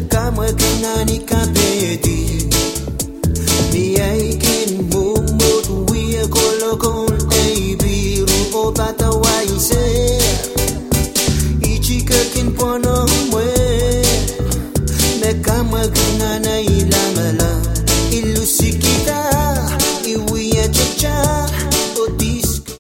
Kamwe kinani kapeti Ni aikin mumut Wia kolokon Eibi rupo pata waise Ichikakin pono mwe Me kamwe kinana ilamala Ilusikita Iwia chacha